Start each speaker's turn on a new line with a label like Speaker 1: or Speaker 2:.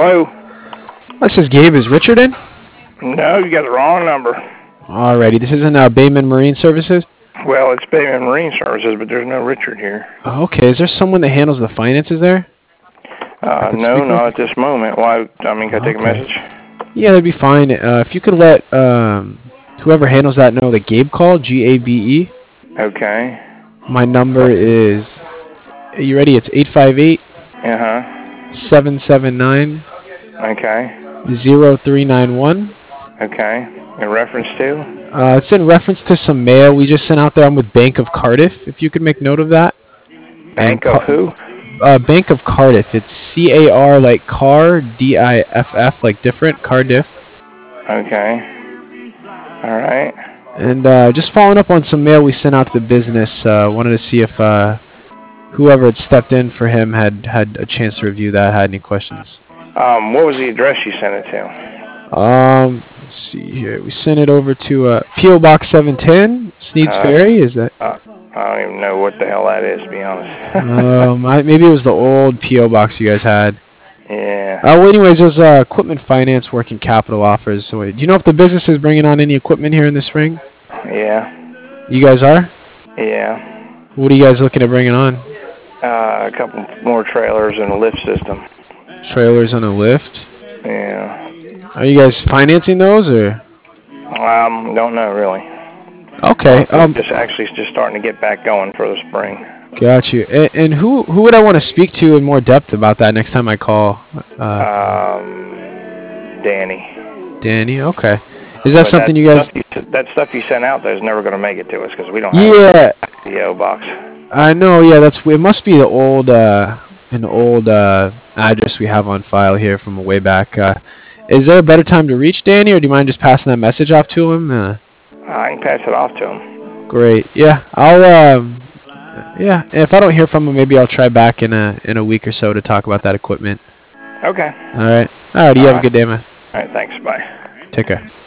Speaker 1: Hello?
Speaker 2: This is Gabe. Is Richard in?
Speaker 1: No, you got the wrong number.
Speaker 2: Alrighty, this isn't Bayman Marine Services?
Speaker 1: Well, it's Bayman Marine Services, but there's no Richard here.
Speaker 2: Okay, is there someone that handles the finances there?
Speaker 1: No, not at this moment. Why? I mean, can I take a message?
Speaker 2: Yeah, that'd be fine. If you could let whoever handles that know that Gabe called, G-A-B-E.
Speaker 1: Okay.
Speaker 2: My number is, are you ready? It's 858
Speaker 1: Uh-huh.
Speaker 2: 779
Speaker 1: Okay.
Speaker 2: 0391.
Speaker 1: Okay. In reference to?
Speaker 2: It's in reference to some mail we just sent out there. I'm with Bank of Cardiff, if you could make note of that.
Speaker 1: Bank of who?
Speaker 2: Bank of Cardiff. It's C-A-R like car, D-I-F-F like different, Cardiff.
Speaker 1: Okay. All right.
Speaker 2: And just following up on some mail we sent out to the business. Wanted to see if whoever had stepped in for him had a chance to review that, had any questions.
Speaker 1: What was the address you sent it to?
Speaker 2: Let's see here. We sent it over to P.O. Box 710, Sneeds Ferry. Is that?
Speaker 1: I don't even know what the hell that is, to be honest.
Speaker 2: Maybe it was the old P.O. Box you guys had.
Speaker 1: Yeah.
Speaker 2: Well, anyways, there's equipment finance working capital offers. So, do you know if the business is bringing on any equipment here in the spring?
Speaker 1: Yeah.
Speaker 2: You guys are?
Speaker 1: Yeah.
Speaker 2: What are you guys looking at bringing on?
Speaker 1: A couple more trailers and a lift system.
Speaker 2: Trailers and a lift?
Speaker 1: Yeah.
Speaker 2: Are you guys financing those, or?
Speaker 1: Don't know really.
Speaker 2: Okay.
Speaker 1: Just starting to get back going for the spring.
Speaker 2: Got you. And who would I want to speak to in more depth about that next time I call?
Speaker 1: Danny.
Speaker 2: Danny. Okay. Is that something you guys?
Speaker 1: That stuff you sent out there is never going to make it to us because we don't
Speaker 2: have
Speaker 1: a PO box.
Speaker 2: I know. Yeah, it must be the old address we have on file here from way back. Is there a better time to reach Danny, or do you mind just passing that message off to him?
Speaker 1: I can pass it off to him.
Speaker 2: Great. Yeah, yeah. If I don't hear from him, maybe I'll try back in a week or so to talk about that equipment.
Speaker 1: Okay.
Speaker 2: All right. You have a good day, man.
Speaker 1: All right. Thanks. Bye.
Speaker 2: Take care.